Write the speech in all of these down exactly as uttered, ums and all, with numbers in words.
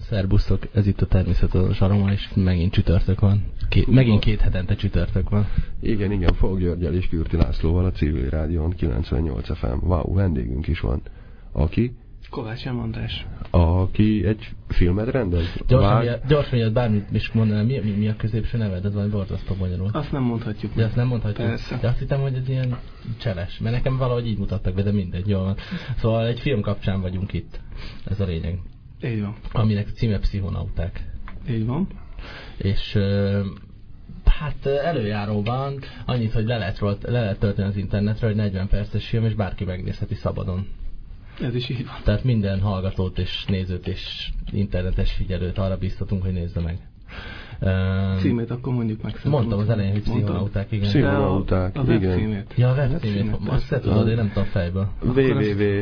Szerbusztok, ez itt a Természetes Aroma, és megint csütörtök van. Két, megint két hetente csütörtök van. Igen, igen, Fogh Györgyel és Kürti Lászlóval a Civil Rádión kilencvennyolc ef em. Wow, vendégünk is van. Aki? Kovács M. András. Aki egy filmet rendez? Gyorsan, gyors miatt bármit is mondanám, mi, mi, mi a középső neved? Ez valami borzasztó magyarul. Azt nem mondhatjuk. De azt nem mondhatjuk? Persze. De azt hittem, hogy ez ilyen cseles, mert nekem valahogy így mutattak be, de mindegy, jól van. Szóval egy film kapcsán vagyunk itt. Ez a lényeg. Így van. Aminek címe Pszichonauták. Így van. És hát előjáróban annyit, hogy le lehet, le lehet tölteni az internetre, hogy negyven perces film, és bárki megnézheti szabadon. Ez is így van. Tehát minden hallgatót és nézőt és internetes figyelőt arra biztatunk, hogy nézze meg. Uh, címét akkor mondjuk meg. Mondtam az elején, hogy Pszichonauták, igen. Pszichonauták, a, a igen. Címét. Ja, a webcímét. Azt te tudod, én nem tudom fejből. www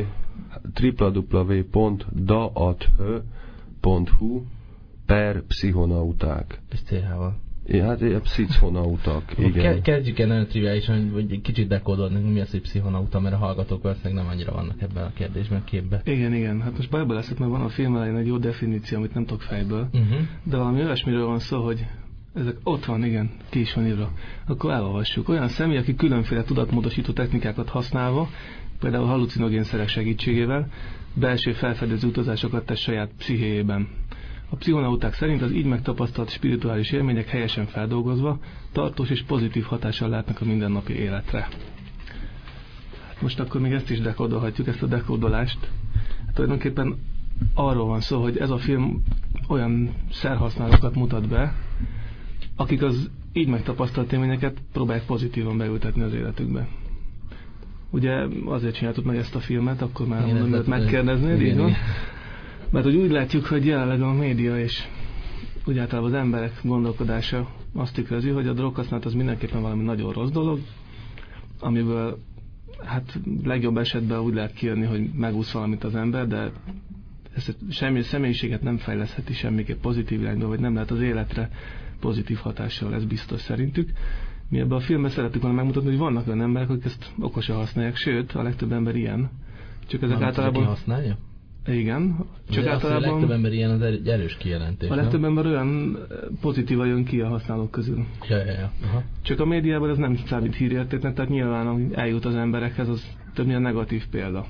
pont daathö pont hu per pszichonauták. És cé há-val. Ja, hát a pszichonautak, igen. Kezdjük el nagyon triviálisan, hogy egy kicsit dekódolni, mi az, hogy pszichonauta, mert a hallgatók valószínűleg nem annyira vannak ebben a kérdésben, képben. Igen, igen. Hát most bajba leszek, mert van a film elején egy jó definíció, amit nem tudok fejből. Uh-huh. De valami olyasmiről van szó, hogy ezek ott van, igen, ki is van írva. Akkor elolvassuk. Olyan személy, aki különféle tudatmódosító technikákat használva, például hallucinogén szerek segítségével, belső felfedező utazásokat tesz saját pszichéjében. A pszichonauták szerint az így megtapasztalt spirituális élmények helyesen feldolgozva tartós és pozitív hatással látnak a mindennapi életre. Most akkor még ezt is dekódolhatjuk, ezt a dekódolást. Hát tulajdonképpen arról van szó, hogy ez a film olyan szerhasználókat mutat be, akik az így megtapasztalt élményeket próbálják pozitívan beültetni az életükbe. Ugye azért csináltuk meg ezt a filmet, akkor már mondom, hogy megkérdeznéd, így van? Mert hogy úgy látjuk, hogy jelenleg a média és úgy általában az emberek gondolkodása azt tükrözi, hogy a droghasználat az mindenképpen valami nagyon rossz dolog, amiből hát legjobb esetben úgy lehet kijönni, hogy megúsz valamit az ember, de ezt semmi személyiséget nem fejlesztheti semmiképp pozitív irányba, vagy nem lehet az életre pozitív hatással, ez biztos szerintük. Mi ebben a filmben szerettük volna megmutatni, hogy vannak olyan emberek, akik ezt okosan használják, sőt, a legtöbb ember ilyen. Csak ezek van, általában... Aki használja? Igen. Csak de általában... a legtöbb ember ilyen, az egy erős kijelentés. A legtöbb ember olyan pozitívan jön ki a használók közül. Ja, ja, ja. Aha. Csak a médiában ez nem számít hírértéknek, tehát nyilván, ami eljut az emberekhez, az többnyire negatív példa.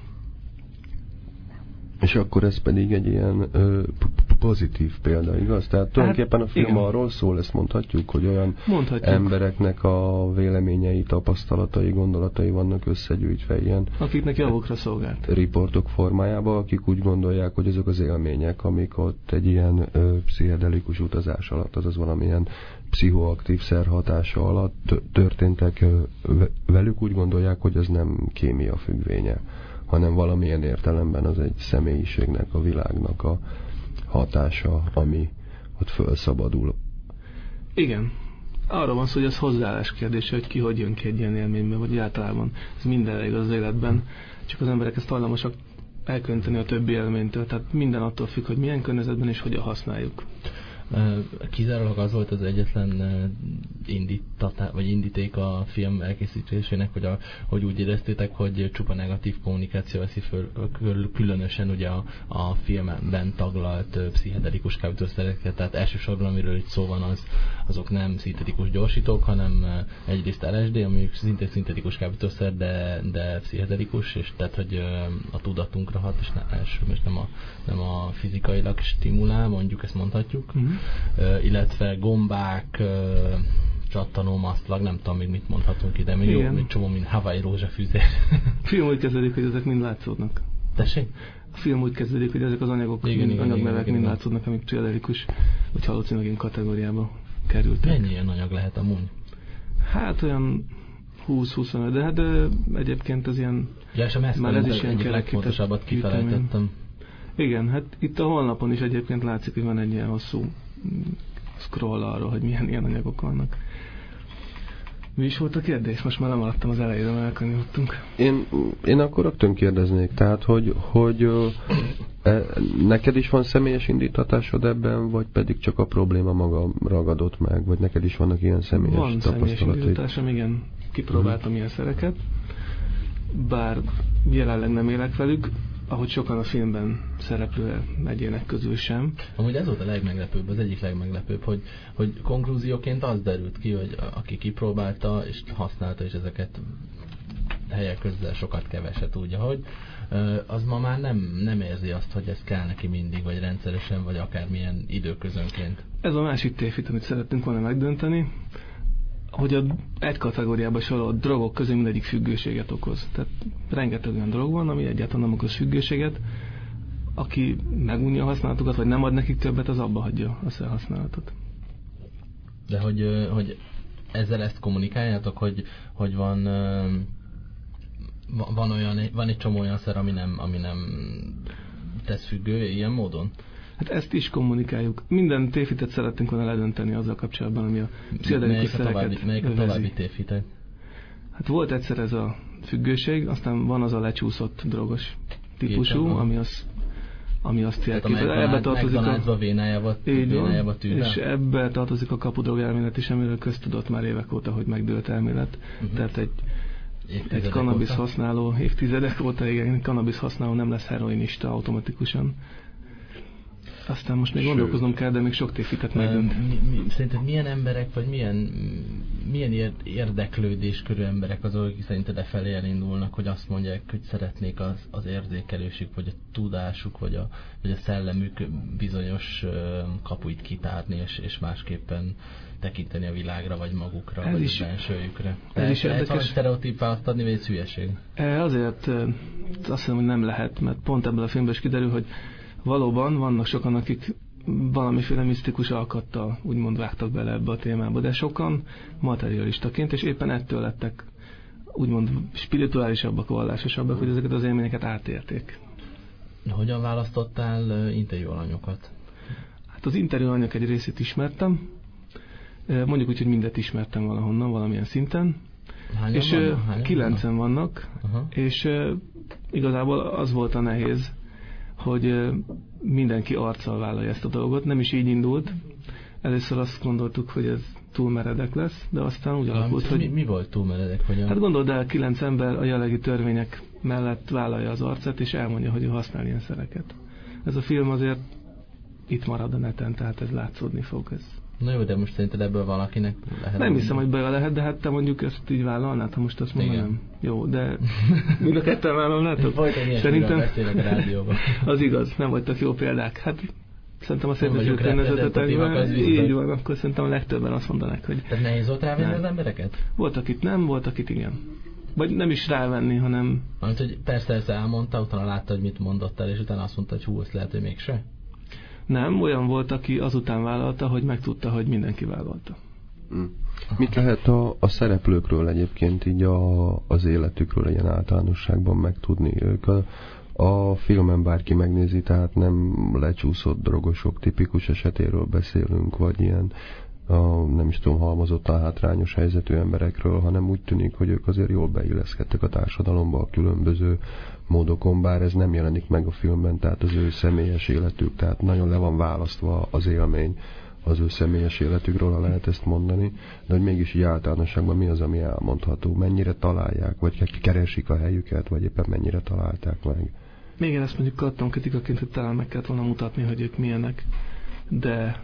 És akkor ez pedig egy ilyen ö, pozitív példa, igaz? Tehát tulajdonképpen a film igen. arról szól, ezt mondhatjuk, hogy olyan mondhatjuk. embereknek a véleményei, tapasztalatai, gondolatai vannak összegyűjtve ilyen. Akiknek javukra szolgált. Riportok formájában, akik úgy gondolják, hogy ezek az élmények, amik ott egy ilyen ö, pszichedelikus utazás alatt, azaz valamilyen pszichoaktív szer hatása alatt történtek ö, velük, úgy gondolják, hogy ez nem kémia függvénye, hanem valamilyen értelemben az egy személyiségnek, a világnak a hatása, ami ott felszabadul. Igen. Arról van szó, hogy ez hozzáállás kérdése, hogy ki hogy jön ki egy ilyen élményben, vagy általában. Ez mindenre igaz az életben. Csak az emberek ezt hajlamosak elkönteni a többi élménytől. Tehát minden attól függ, hogy milyen környezetben és hogyan használjuk. Kizárólag az volt az egyetlen indítatá, vagy indíték a film elkészítésének, hogy, a, hogy úgy éreztétek, hogy csupa negatív kommunikáció veszi föl, különösen ugye a, a filmben taglalt pszichedelikus kábítószereket, tehát elsősorban amiről itt szó van, az, azok nem szintetikus gyorsítók, hanem egyrészt el es dé, ami szintén szintetikus kábítószer, de, de pszichedelikus, és tehát, hogy a tudatunkra hat, és, ne, és nem, a, nem a fizikailag stimulál, mondjuk ezt mondhatjuk. Mm-hmm. Uh, illetve gombák, uh, csattanó, maszlag, nem tudom még mit mondhatunk ide, még jó, mint csomó, mint Hawaii rózsafűzér. A film úgy kezdődik, hogy ezek mind látszódnak. Tessék? A film úgy kezdődik, hogy ezek az anyagok, igen, mind, igen, anyagnevek igen, mind igen. látszódnak, amik pszichedelikus vagy hallucinogén kategóriába kerültek. Mennyi ilyen anyag lehet amúgy? Hát olyan húsz-huszonöt, de hát de egyébként az ilyen... Ja, és a már ez is ilyen egyik legfontosabbat kifelejtettem. Igen, hát itt a honlapon is egyébként látszik, hogy van egy ilyen hosszú scroll arról, hogy milyen ilyen anyagok vannak. Mi is volt a kérdés? Most már nem maradtam az elejére, mert elkanyarodtunk. Én, én akkor rögtön kérdeznék, tehát, hogy, hogy e, neked is van személyes indítatásod ebben, vagy pedig csak a probléma maga ragadott meg, vagy neked is vannak ilyen személyes van tapasztalatai? Van személyes indítatásom, igen. Kipróbáltam hmm. ilyen szereket, bár jelenleg nem élek velük. ahogy sokan a filmben szereplő egyének közül sem. Amúgy ez volt a legmeglepőbb, az egyik legmeglepőbb, hogy, hogy konklúzióként az derült ki, hogy aki kipróbálta és használta is ezeket helyek közben sokat keveset úgy, ahogy az ma már nem, nem érzi azt, hogy ez kell neki mindig, vagy rendszeresen, vagy akármilyen időközönként. Ez a másik tévhit, amit szerettünk volna megdönteni, hogy a egy kategóriába sorolt drogok közé mindegyik függőséget okoz. Tehát rengeteg olyan drog van, ami egyáltalán nem okoz függőséget. Aki megunja a használatukat, vagy nem ad nekik többet, az abba hagyja a szerhasználatot. De hogy, hogy ezzel ezt kommunikáljátok, hogy, hogy van, van, olyan, van egy csomó olyan szer, ami nem, ami nem tesz függővé ilyen módon? Hát ezt is kommunikáljuk. Minden tévhitet szerettünk volna ledönteni azzal kapcsolatban, ami a pszichedelikus szereket Melyik a további tévhitek? Hát volt egyszer ez a függőség, aztán van az a lecsúszott drogos típusú, ami, az, ami azt jelenti. Ebbe tartozik a vénájába, vénájába tűrve. És ebbe tartozik a kapudrog elmélet is, amiről köztudott már évek óta, hogy megdőlt elmélet. Uh-huh. Tehát egy, egy kannabisz használó, évtizedek óta, igen, kannabisz használó nem lesz heroinista automatikusan. Aztán most még Sőt. gondolkoznom kell, de még sok tévhitet megdönt. Mi, mi, szerinted milyen emberek, vagy milyen, milyen érdeklődés körű emberek azok, akik szerinted e felé elindulnak, hogy azt mondják, hogy szeretnék az, az érzékelésük, vagy a tudásuk, vagy a, vagy a szellemük bizonyos kapuit kitárni, és, és másképpen tekinteni a világra, vagy magukra, ez vagy is, a bensőjükre. Ez is érdekes. Lehet sztereotíp választ adni, vagy egy hülyeség? Azért azt hiszem, hogy nem lehet, mert pont ebből a filmből is kiderül, hogy valóban vannak sokan, akik valamiféle misztikus alkattal úgymond vágtak bele ebbe a témába, de sokan materialistaként, és éppen ettől lettek úgymond spirituálisabbak, vallásosabbak, hogy ezeket az élményeket átérték. Hogyan választottál interjú alanyokat? Hát az interjú alanyok egy részét ismertem, mondjuk úgy, hogy mindet ismertem valahonnan, valamilyen szinten. Hányan és vannak? Hányan kilencen vannak, Aha. és igazából az volt a nehéz, hogy mindenki arccal vállalja ezt a dolgot. Nem is így indult. Először azt gondoltuk, hogy ez túl meredek lesz, de aztán úgy alakult, hogy... Mi, mi volt túl meredek? Hogyan? Hát gondold el, kilenc ember a jelenlegi törvények mellett vállalja az arcát, és elmondja, hogy ő használ ilyen szereket. Ez a film azért itt marad a neten, tehát ez látszódni fog. Ez. Na jó, de most szerinted ebből valakinek lehet... Nem hiszem, hogy bele lehet, de hát te mondjuk ezt így vállalnád, ha most azt mondanám. Jó, de mind a ketten vállalnátok? Szerintem beszélek a rádióban. Az igaz, nem vagytok jó példák. Hát szerintem a szépen környezetetekben így van, akkor szerintem a legtöbben azt mondanák, hogy... Tehát nehéz volt rávenni az embereket? Volt, akit nem, volt, akit igen. Vagy nem is rávenni, hanem... Amit, hogy persze ezt elmondta, utána látta, hogy mit mondott el, és utána azt mondta, hogy hú, ezt lehet, hogy mégse. Nem, olyan volt, aki azután vállalta, hogy megtudta, hogy mindenki vállalta. Hmm. Mit lehet a, a szereplőkről egyébként így a, az életükről ilyen általánosságban megtudni? Ők a, a filmen bárki megnézi, tehát nem lecsúszott drogosok tipikus esetéről beszélünk, vagy ilyen a, nem is tudom, halmozottan hátrányos helyzetű emberekről, hanem úgy tűnik, hogy ők azért jól beilleszkedtek a társadalomba a különböző módokon, bár ez nem jelenik meg a filmben, tehát az ő személyes életük, tehát nagyon le van választva az élmény az ő személyes életükről, ha lehet ezt mondani, de hogy mégis így általánosságban mi az, ami elmondható, mennyire találják, vagy keresik a helyüket, vagy éppen mennyire találták meg. Még én ezt mondjuk kattam kritikaként, hogy talán meg kellett volna mutatni, hogy ők milyenek, de,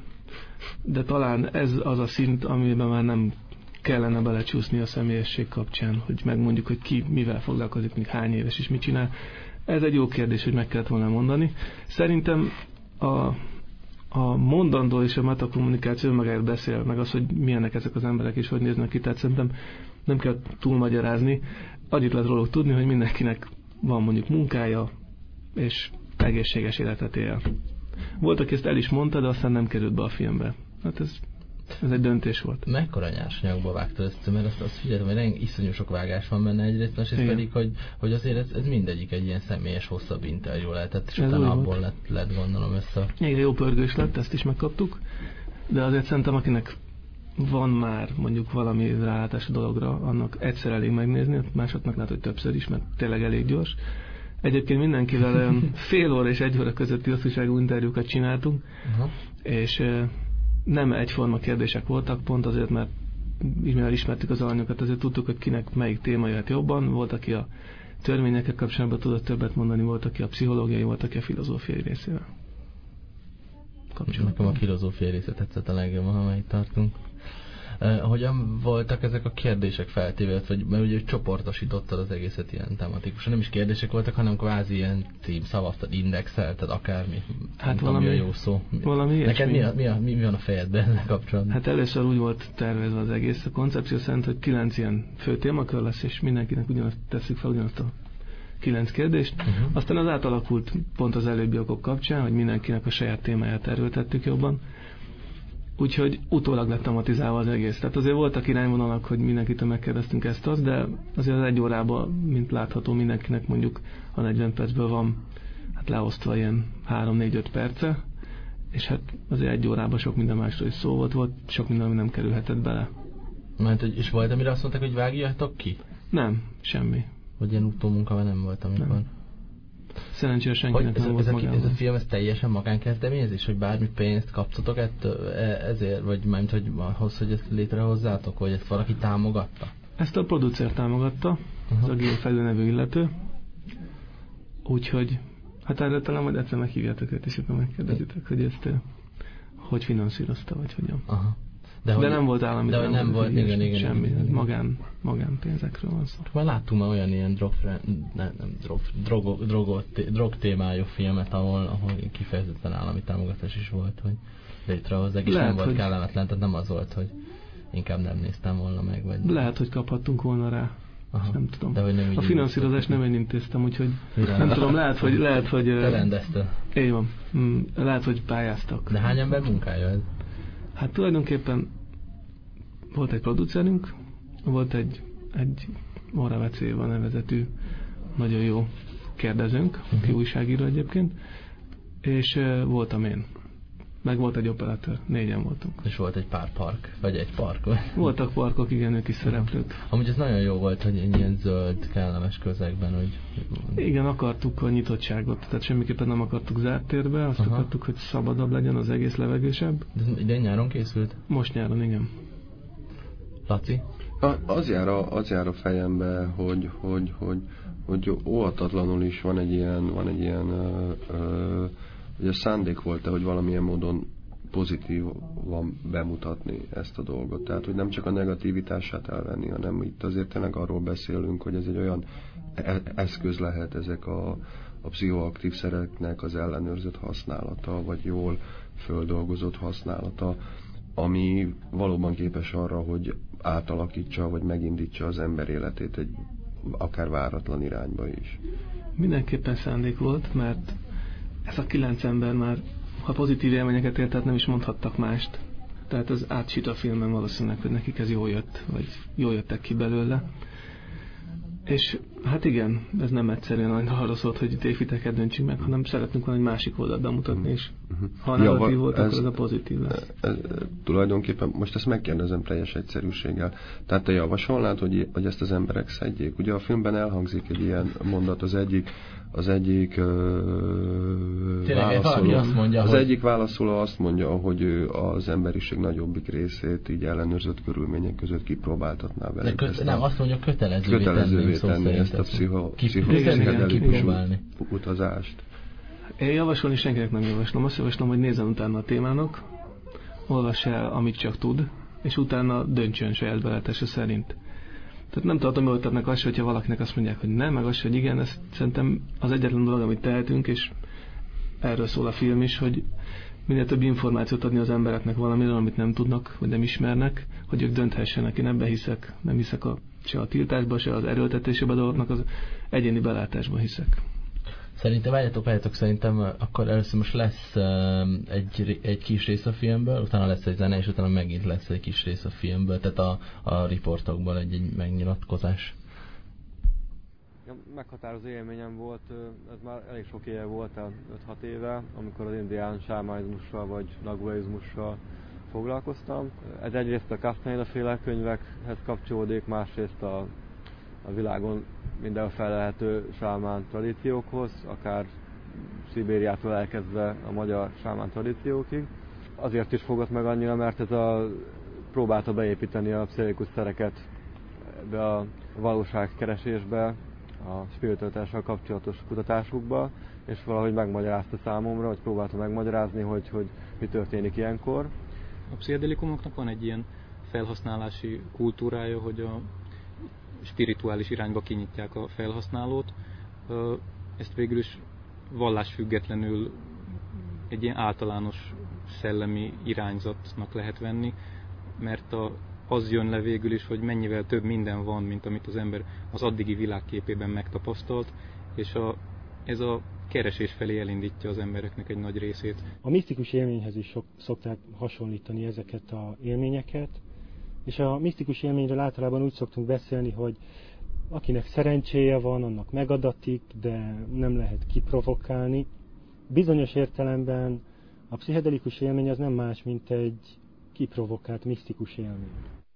de talán ez az a szint, amiben már nem kellene belecsúszni a személyesség kapcsán, hogy megmondjuk, hogy ki mivel foglalkozik, még hány éves és mit csinál. Ez egy jó kérdés, hogy meg kellett volna mondani. Szerintem a, a mondandó és a metakommunikáció magáért beszél, meg az, hogy milyenek ezek az emberek és hogy néznek ki, tehát szerintem nem kell túlmagyarázni. Annyit lehet róluk tudni, hogy mindenkinek van mondjuk munkája, és egészséges életet él. Volt, aki ezt el is mondta, de aztán nem került be a filmbe. Hát ez Ez egy döntés volt. Mekkora nyersanyagba vágtad ezt, mert azt, azt figyeltem, hogy rengeteg iszonyú sok vágás van benne egyrészt, másrészt pedig, hogy, hogy azért ez, ez mindegyik egy ilyen személyes, hosszabb interjú lehetett, és ez utána abból lett, lett gondolom össze. Igen, jó pörgős lett, ezt is megkaptuk, de azért szerintem, akinek van már mondjuk valami rálátás a dologra, annak egyszer elég megnézni, másodnak lehet, hogy többször is, mert tényleg elég gyors. Egyébként mindenkivel olyan fél óra és egy óra közötti hosszúságú interjúkat csináltunk, uh-huh. és nem egyforma kérdések voltak, pont azért, mert mivel ismertük az alanyokat, azért tudtuk, hogy kinek melyik téma jöhet jobban. Volt, aki a törvényekkel kapcsolatban tudott többet mondani, volt, aki a pszichológiai, volt, aki a filozófiai részével kapcsolatban. Nekem a filozófiai része tetszett a legjobban, amelyik tartunk. Uh, hogyan voltak ezek a kérdések feltéve, vagy mert ugye csoportosítottad az egészet ilyen tematikusan, nem is kérdések voltak, hanem kvázi ilyen címszavaztad, indexelted, akármi. Hát valami, a jó szó. Valami Neked mi, a, mi, a, mi, mi van a fejedben ezzel kapcsolatban? Hát először úgy volt tervezve az egész. A koncepció szerint, hogy kilenc ilyen fő témakör lesz, és mindenkinek ugyanazt tesszük fel, ugyanazt a kilenc kérdést. Uh-huh. Aztán az átalakult pont az előbbi okok kapcsán, hogy mindenkinek a saját témáját erőltettük jobban. Úgyhogy utólag lett tematizálva az egész. Tehát azért voltak irányvonalak, hogy mindenkitől megkérdeztünk ezt-azt, de azért az egy órában, mint látható, mindenkinek mondjuk a negyven percből van hát leosztva ilyen három négy öt perce, és hát azért egy órában sok minden másról is szó volt, volt sok minden, ami nem kerülhetett bele. Mert, és volt, amire azt mondták, hogy vágjátok ki? Nem, semmi. Vagy ilyen utómunka nem volt, amikor... Nem. Szerencsére senkinek ez, nem ez, volt a, ez a film, ez teljesen magánkezdeményezés, hogy bármi pénzt kaptatok ettől, ezért, vagy mármint, hogy ahhoz, hogy ezt létrehozzátok, vagy ezt valaki támogatta? Ezt a producer támogatta, uh-huh. Ez a Gil Fedő nevű illető. Úgyhogy, hát erre talán majd egyszer meghívjátok őt, és akkor megkérdezitek, hogy ezt hogy finanszírozta, vagy hogyan. Aha. De, de nem volt állami, de nem volt, igen, igen, semmi, igen, igen. Magán, magánpénzekről van szó. Már láttunk már olyan ilyen drog, nem, nem, drog, drog, drog, drog témájú filmet, ahol, ahol kifejezetten állami támogatás is volt, hogy létrehozzák, és lehet, nem volt hogy... kellemetlen, tehát nem az volt, hogy inkább nem néztem volna meg. Vagy... Lehet, hogy kaphattunk volna rá. Aha, nem tudom. De, nem a finanszírozást nem én intéztem, úgyhogy Mirán. Nem tudom, lehet, hogy... Lehet, hogy te rendezted. Így van. Lehet, hogy pályáztak. De hány ember munkája ez? Hát tulajdonképpen volt egy producerünk, volt egy, egy Moravec Éva nevezetű nagyon jó kérdezőnk, uh-huh. aki újságíró egyébként, és uh, voltam én. Meg volt egy operatőr, négyen voltunk. És volt egy pár park, vagy egy park? Voltak parkok, igen, ők is szereplők. Amúgy ez nagyon jó volt, hogy ilyen zöld, kellemes közegben, hogy... Igen, akartuk a nyitottságot, tehát semmiképpen nem akartuk zárt térbe, azt Aha. akartuk, hogy szabadabb legyen, az egész levegősebb. De ez idén nyáron készült? Most nyáron, igen. Laci? A, az, jár a, az jár a fejembe, hogy, hogy, hogy, hogy óhatatlanul is van egy ilyen, van egy ilyen ö, ö, hogy a szándék volt-e, hogy valamilyen módon pozitívan bemutatni ezt a dolgot. Tehát, hogy nem csak a negativitását elvenni, hanem itt azért tényleg arról beszélünk, hogy ez egy olyan eszköz lehet ezek a, a pszichoaktív szereknek az ellenőrzött használata, vagy jól földolgozott használata, ami valóban képes arra, hogy átalakítsa, vagy megindítsa az ember életét egy akár váratlan irányba is. Mindenképpen szándék volt, mert ez a kilenc ember már, ha pozitív élményeket élt, tehát nem is mondhattak mást. Tehát az átsít a filmen valószínűleg, hogy nekik ez jól jött, vagy jól jöttek ki belőle. És hát igen, ez nem egyszerűen arra szólt, hogy tévhiteket döntsünk meg, hanem szeretnünk volna egy másik oldalt bemutatni, és ha a negatív ja, volt, ez, akkor ez a pozitív lesz. Ez, ez, tulajdonképpen, most ezt megkérdezem teljes egyszerűséggel. Tehát te javasolnád, hogy, hogy ezt az emberek szedjék? Ugye a filmben elhangzik egy ilyen mondat, az egyik az egyik uh, válaszoló, azt mondja, az hogy... egyik válaszoló azt mondja, hogy ő az emberiség nagyobbik részét így ellenőrzött körülmények között kipróbáltatná vele. Köt, nem, azt mondja, kötelezővé, kötelezővé tenni, tenni ezt a pszichodelikus utazást. Én javasolni senkinek nem javaslom. Azt javaslom, hogy nézzen utána a témának, olvass el, amit csak tud, és utána döntsön saját belátása szerint. Tehát nem tartom öltetnek azt, hogyha valakinek azt mondják, hogy nem, meg azt, hogy igen, ez szerintem az egyetlen dolog, amit tehetünk, és erről szól a film is, hogy minél több információt adni az embereknek valamiről, amit nem tudnak, vagy nem ismernek, hogy ők dönthessenek. Én ebben hiszek, nem hiszek a, se a tiltásba, se az erőltetésében a dolgoknak, az egyéni belátásban hiszek. Szerintem, várjatok, várjatok, szerintem akkor először most lesz uh, egy, egy kis rész a filmből, utána lesz egy zene, és utána megint lesz egy kis rész a filmből, tehát a, a riportokból egy, egy megnyilatkozás. Meghatározó élményem volt, ez már elég sok éve volt, öt-hat éve, amikor az indián sámánizmussal vagy naguaizmussal foglalkoztam. Ez egyrészt a Castaneda féle könyvekhez kapcsolódik, másrészt a, a világon minden felelhető sámán tradíciókhoz, akár Szibériától elkezdve a magyar sámán tradíciókig. Azért is fogott meg annyira, mert ez a, próbálta beépíteni a pszichikus szereket ebbe a valóságkeresésbe, a spiritualitással kapcsolatos kutatásukba, és valahogy megmagyarázta számomra, vagy próbálta megmagyarázni, hogy, hogy mi történik ilyenkor. A pszichedelikumoknak van egy ilyen felhasználási kultúrája, hogy a spirituális irányba kinyitják a felhasználót. Ezt végül is vallásfüggetlenül egy ilyen általános szellemi irányzatnak lehet venni, mert a, az jön le végül is, hogy mennyivel több minden van, mint amit az ember az addigi világképében megtapasztalt, és a, ez a keresés felé elindítja az embereknek egy nagy részét. A misztikus élményhez is sok, szokták hasonlítani ezeket az élményeket, és a misztikus élményről általában úgy szoktunk beszélni, hogy akinek szerencséje van, annak megadatik, de nem lehet kiprovokálni. Bizonyos értelemben a pszichedelikus élmény az nem más, mint egy kiprovokált misztikus élmény.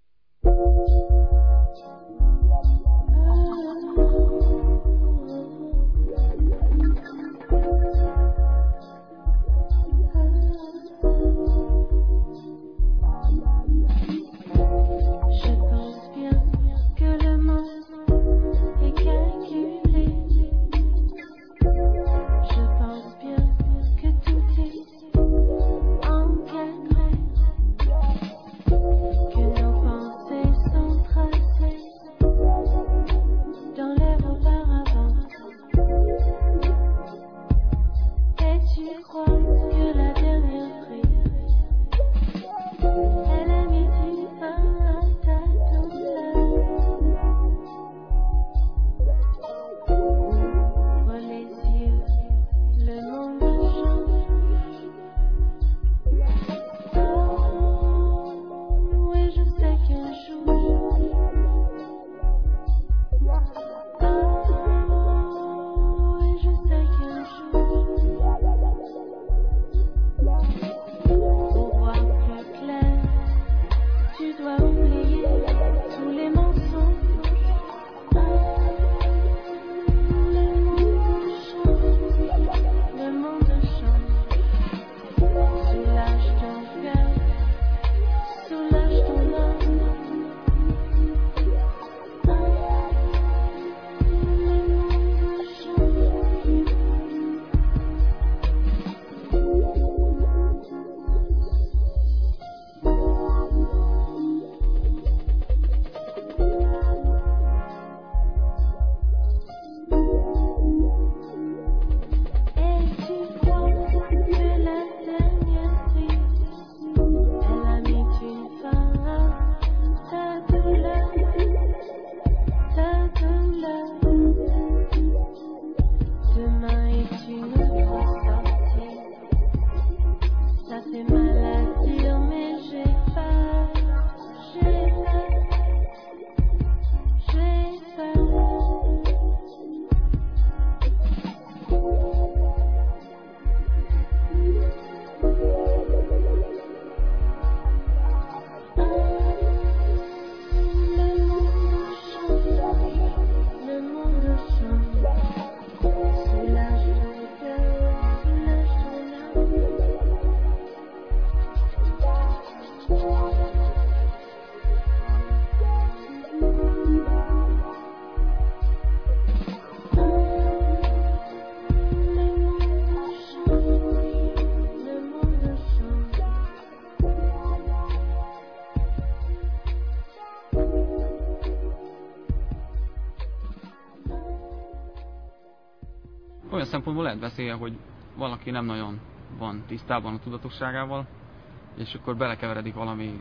Olyan szempontból lehet beszélni, hogy valaki nem nagyon van tisztában a tudatosságával, és akkor belekeveredik valami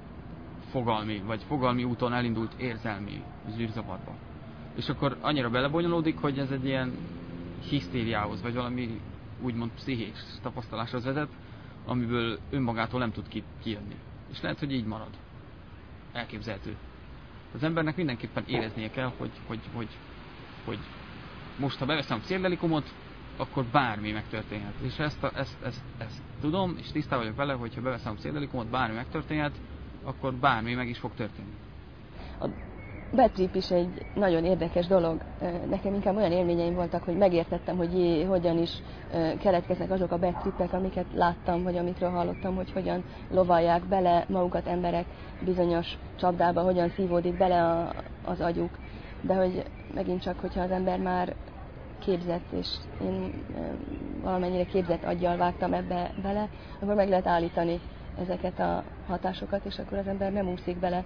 fogalmi, vagy fogalmi úton elindult érzelmi zűrzavarba. És akkor annyira belebonyolódik, hogy ez egy ilyen hisztériához, vagy valami úgymond pszichés tapasztaláshoz vezet, amiből önmagától nem tud kijönni. És lehet, hogy így marad. Elképzelhető. Az embernek mindenképpen éreznie kell, hogy, hogy, hogy, hogy most, ha beveszem a pszichedelikumot, akkor bármi megtörténhet. És ezt, a, ezt, ezt, ezt tudom, és tisztában vagyok vele, hogy ha beveszem a pszichedelikumot, bármi megtörténhet, akkor bármi meg is fog történni. A bad trip is egy nagyon érdekes dolog. Nekem inkább olyan élményeim voltak, hogy megértettem, hogy jé, hogyan is keletkeznek azok a bad tripek, amiket láttam, vagy amikről hallottam, hogy hogyan lovalják bele magukat emberek bizonyos csapdába, hogyan szívódik bele a, az agyuk. de hogy megint csak, hogyha az ember már képzett, és én valamennyire képzett aggyal vágtam ebbe bele, akkor meg lehet állítani ezeket a hatásokat, és akkor az ember nem úszik bele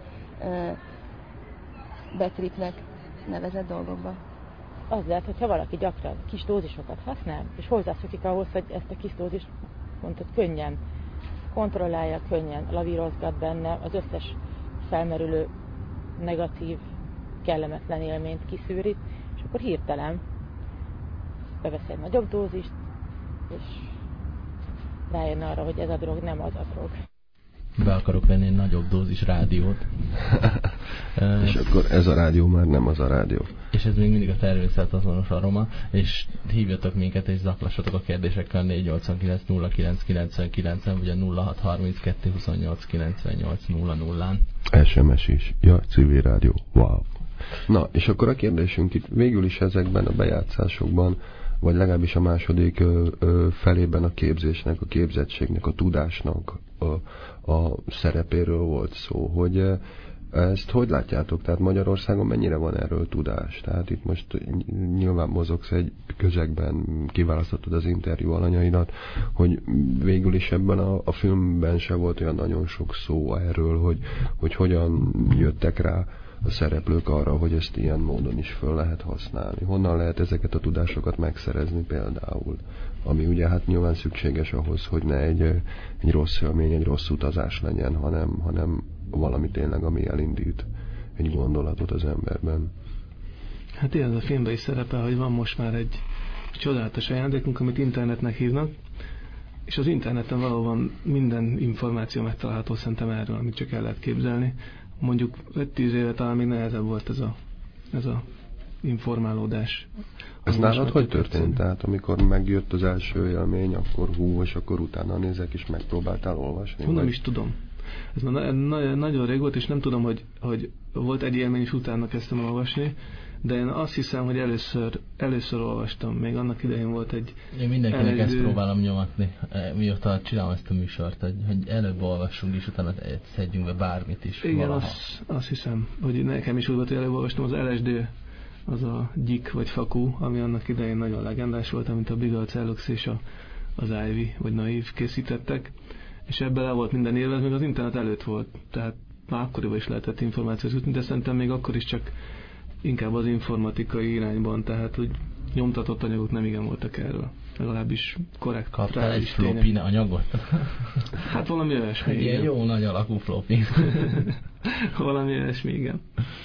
betripnek nevezett dolgokba. Az lehet, hogyha valaki gyakran kis dózisokat használ, és hozzászokik ahhoz, hogy ezt a kis dózist mondtad, könnyen kontrollálja, könnyen lavírozgat benne, az összes felmerülő negatív, kellemetlen élményt kiszűrít, és akkor hirtelen bevesz egy nagyobb dózist, és rájön arra, hogy ez a drog nem az a drog. Be akarok venni egy nagyobb dózis rádiót. És akkor ez a rádió már nem az a rádió. És ez még mindig a természetazonos aroma, és hívjatok minket és zaklassatok a kérdésekkel négy nyolc kilenc nulla kilenc kilenc kilenc vagy a nulla hat harminckettő huszonnyolc kilencvennyolc nulla nullán. es em es is. Ja, civil rádió. Wow. Na, és akkor a kérdésünk itt végül is ezekben a bejátszásokban, vagy legalábbis a második ö, ö, felében a képzésnek, a képzettségnek, a tudásnak a, a szerepéről volt szó, hogy ezt hogy látjátok? Tehát Magyarországon mennyire van erről tudás? Tehát itt most nyilván mozogsz egy közegben, kiválasztottad az interjú alanyaidat, hogy végül is ebben a, a filmben se volt olyan nagyon sok szó erről, hogy, hogy hogyan jöttek rá a szereplők arra, hogy ezt ilyen módon is föl lehet használni. Honnan lehet ezeket a tudásokat megszerezni például? Ami ugye hát nyilván szükséges ahhoz, hogy ne egy, egy rossz élmény, egy rossz utazás legyen, hanem, hanem valami tényleg, ami elindít egy gondolatot az emberben. Hát ilyen az a filmben is szerepel, hogy van most már egy csodálatos ajándékunk, amit internetnek hívnak, és az interneten valóban minden információ megtalálható szerintem erről, amit csak el lehet képzelni. Mondjuk öt-tíz éve talán még nehezebb volt ez a, ez a informálódás. Ez nálad hogy történt? Tehát amikor megjött az első élmény, akkor hú, és akkor utána nézek, és megpróbáltál olvasni? Hú, nem vagy? is tudom. Ez na- na- nagyon rég volt, és nem tudom, hogy, hogy volt egy élmény, és utána kezdtem olvasni, de én azt hiszem, hogy először, először olvastam, még annak idején volt egy... Én mindenkinek elég... ezt próbálom nyomatni, mióta csinálom ezt a műsort, hogy, hogy előbb olvassunk, és utána szedjünk be bármit is. Igen, azt, azt hiszem, hogy nekem is úgy volt, hogy előbb olvastam az el es dé, az a gyik vagy fakú, ami annak idején nagyon legendás volt, amit a Bigal Cellux és a, az Ivy vagy Naív készítettek, és ebben le volt minden élve, még az internet előtt volt, tehát már akkoriban is lehetett információt jutni, de szerintem még akkor is csak inkább az informatikai irányban, tehát hogy nyomtatott anyagok nem igen voltak erről. Legalábbis korrekt. Kaptál egy floppy anyagot? Hát valami olyasmi. Egy ilyen jó nagy alakú floppy. Valami olyasmi, igen.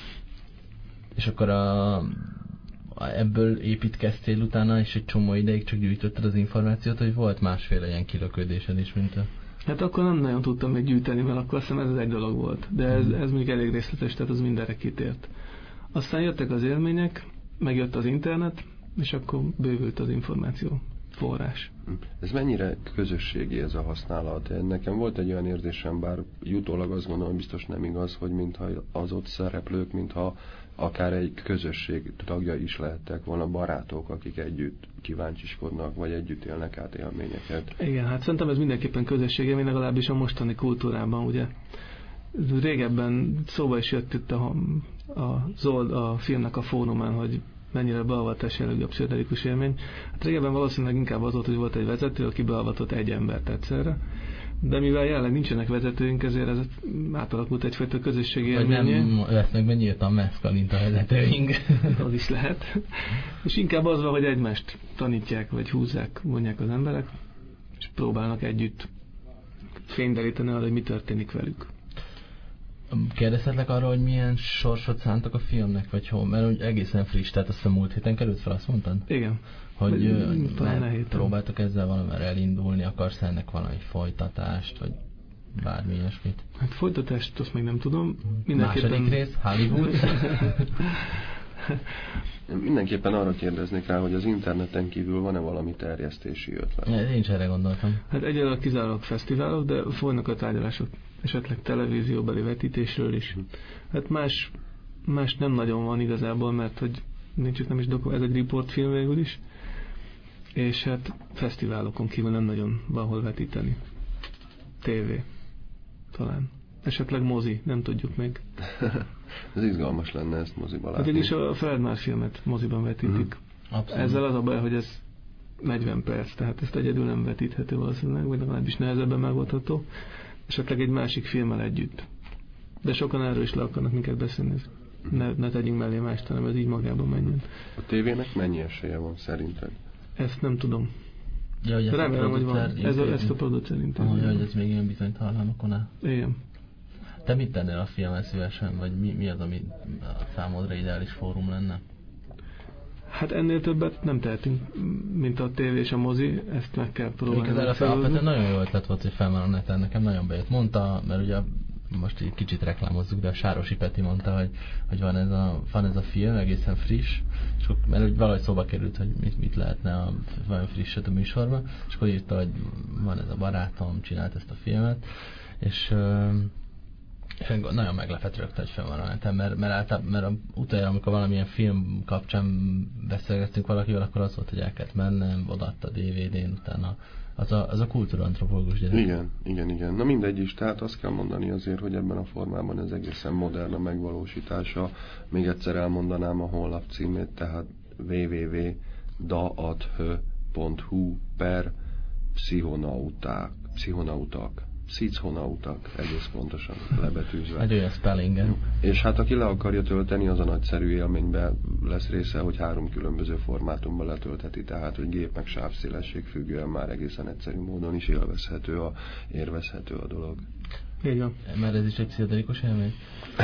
És akkor a, ebből építkeztél utána, és egy csomó ideig csak gyűjtötted az információt, hogy volt másféle ilyen kilöködésed is, mint a... Hát akkor nem nagyon tudtam még gyűjteni, mert akkor azt hiszem ez egy dolog volt. De ez, ez mondjuk elég részletes, tehát az mindenre kitért. Aztán jöttek az élmények, megjött az internet, és akkor bővült az információ forrás. Ez mennyire közösségi ez a használat? Nekem volt egy olyan érzésem, bár jutólag azt gondolom, biztos nem igaz, hogy mintha az ott szereplők, mintha akár egy közösség tagja is lehettek volna, barátok, akik együtt kíváncsiskodnak, vagy együtt élnek át élményeket. Igen, hát szerintem ez mindenképpen közösség, én legalábbis a mostani kultúrában, ugye. Régebben szóba is jött itt a, a, Zold, a filmnek a fórumán, hogy mennyire beavatás jellegű a pszichodelikus élmény. Hát régebben valószínűleg inkább az volt, hogy volt egy vezető, aki beavatott egy embert egyszerre. De mivel jelenleg nincsenek vezetőink, ezért ez átalakult egyfajta közösségi élménye. Vagy nem lesznek be nyíltan meszkalint a vezetőink. Az is lehet. És inkább az van, hogy egymást tanítják, vagy húzzák, vonják az emberek, és próbálnak együtt fényderíteni arra, hogy mi történik velük. Kérdezhetlek arra, hogy milyen sorsot szántak a filmnek, vagy hol? Mert egészen friss, tehát azt a múlt héten került fel, azt mondtad? Igen. Hogy mert próbáltak ezzel valamivel elindulni, akarsz ennek valami folytatást, vagy bármi ilyesmit? Hát folytatást azt még nem tudom. Második rész, Hollywood? Mindenképpen arra kérdeznék rá, hogy az interneten kívül van-e valami terjesztési ötlet? Én is erre gondoltam. Hát egyelőre kizárólag fesztiválok, de folynak a tárgyalások, esetleg televízióbeli vetítésről is. Hát más, más nem nagyon van igazából, mert hogy nincs nem is doku, ez egy riportfilm végül is, és hát fesztiválokon kívül nem nagyon van hol vetíteni. Tévé talán. esetleg mozi, nem tudjuk még. Ez izgalmas lenne ezt moziban látni. Hát is a Feldmár filmet moziban vetítik. Mm. Ezzel az a baj, hogy ez negyven perc, tehát ezt egyedül nem vetíthető valószínűleg, vagy legalábbis nehezebben megoldható. Esetleg egy másik filmmel együtt. De sokan erről is le akarnak minket beszélni. Ne, ne tegyünk mellé mást, hanem ez így magában menjen. A tévének mennyi esélye van szerinted? Ezt nem tudom. Ja, hogy remélem, hogy van. Ez a, ezt a producer intézmény. Oh, ja, hogy ez még ilyen bizonytalanokon áll. Igen. Te mit tennél a filmmel szívesen, vagy mi, mi az, ami számodra ideális fórum lenne? Hát ennél többet nem tehetünk, mint a tévé és a mozi, ezt meg kell próbálni. Alapvetően nagyon jó ötlet volt, hogy felmen a neten, nekem nagyon bejött. Mondta, mert ugye most egy kicsit reklámozzuk, de a Sárosi Peti mondta, hogy, hogy van, ez a, van ez a film, egészen friss, és akkor, mert valahogy szóba került, hogy mit, mit lehetne a valami frisset a műsorban, és akkor írta, hogy van ez a barátom, csinált ezt a filmet, és és nagyon meglepett rögtön, hogy fenn van a neten, mert, mert, általában, mert a, utána, amikor valamilyen film kapcsán beszélgettünk valakivel, akkor az volt, hogy el kellett mennem, odaadta a dé vé dén, utána az a, az a kultúrantropológus gyerek. Igen, igen, igen. Na mindegy is, tehát azt kell mondani azért, hogy ebben a formában ez egészen modern a megvalósítása. Még egyszer elmondanám a honlap címét, tehát double-u double-u double-u pont daathö pont hu per pszichonauták, pszichonautak. Pszichonautak, egész pontosan lebetűzve. Egy olyan spellingen. És hát aki le akarja tölteni, az a nagyszerű élményben lesz része, hogy három különböző formátumban letöltheti, tehát hogy gép meg sávszélesség függően már egészen egyszerű módon is élvezhető, a, érvezhető a dolog. Igen. Mert ez is egy pszichedelikus élmény?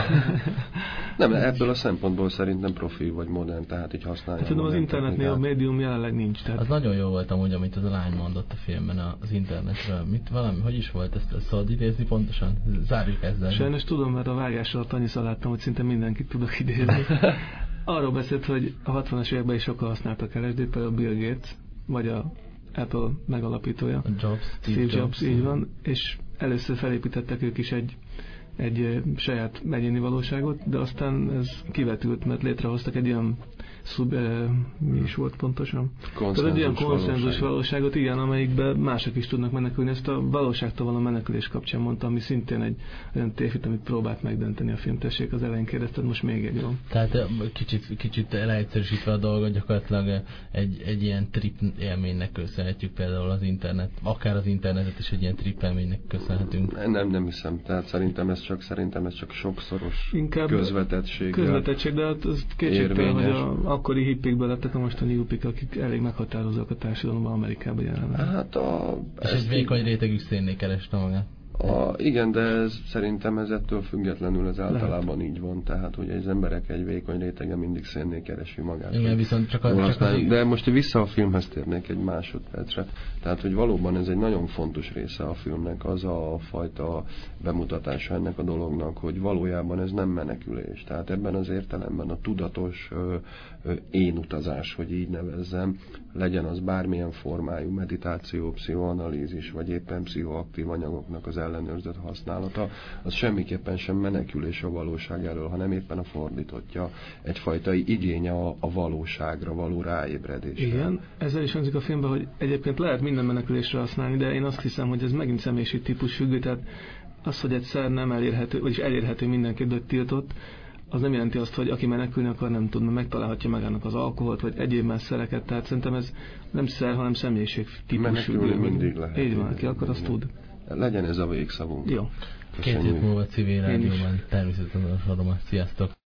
Nem, ebből a szempontból szerintem profi vagy modern, tehát így használja. Hát tudom, az internetnél a médium jelenleg nincs. Tehát... Az nagyon jó volt amúgy, amit az a lány mondott a filmben az internetről. Mit valami, hogy is volt ezt, ezt szabad idézni pontosan? Zárjuk ezzel. Sajnos tudom, mert a vágás alatt annyiszor láttam, hogy szinte mindenkit tudok idézni. Arról beszélt, hogy a hatvanas években is sokkal használtak el es dét, például Bill Gates, vagy a Apple megalapítója. A Jobs, Steve Jobs, Jobs, így van, és először felépítettek ők is egy, egy saját egyéni valóságot, de aztán ez kivetült, mert létrehoztak egy olyan szub, eh, mi is volt pontosan? Tehát egy ilyen konszenzus valóság. valóságot, igen, amelyikben mások is tudnak menekülni. Ezt a valóságtól való menekülés kapcsán mondta, ami szintén egy olyan tévhit, amit próbált megdönteni a film. Tessék, az elején kérdezted, most még egy van. Tehát kicsit, kicsit leegyszerűsítve a dolgot, gyakorlatilag egy, egy ilyen trip élménynek köszönhetjük például az internet, akár az internetet is egy ilyen trip élménynek köszönhetünk. Nem, nem hiszem, tehát szerintem ez csak, szerintem ez csak sokszoros inkább közvetettség. Közvetettség, de az kétségtelen, hogy a akkori hippikből lettek a mostani hippik, akik elég meghatározóak a társadalomban Amerikában jelenleg. Hát a... És egy vékony rétegű szénné kereste magát. A, igen, de ez, szerintem ez ettől függetlenül ez általában Lehet. így van, tehát hogy az emberek egy vékony rétege mindig szénné keresi magát. Igen, viszont csak a... Csak a... De most vissza a filmhez térnék egy másodpercre. Tehát, hogy valóban ez egy nagyon fontos része a filmnek, az a fajta bemutatása ennek a dolognak, hogy valójában ez nem menekülés. Tehát ebben az értelemben a tudatos ö, ö, énutazás, hogy így nevezzem, legyen az bármilyen formájú meditáció, pszichoanalízis, vagy éppen pszichoaktív anyagoknak az ellenőrzött használata, az semmiképpen sem menekülés a valóság elől, hanem éppen a fordítottja, egyfajta igénye a, a valóságra való ráébredésre. Igen, ezzel is hangzik a filmben, hogy egyébként lehet minden menekülésre használni, de én azt hiszem, hogy ez megint személyiség típus függő, tehát az, hogy egyszer nem elérhető, vagyis elérhető mindenki, de tiltott, az nem jelenti azt, hogy aki menekülni akar, nem tud, mert megtalálhatja magának az alkoholt, vagy egyéb más szereket, tehát szerintem ez nem szer, hanem személyiség típus függő. Mindig lehet. Így van, aki akar, azt tud. Legyen ez a végszavunk. Jó. Két hét múlva civil rádióban természetesen adomat. Sziasztok!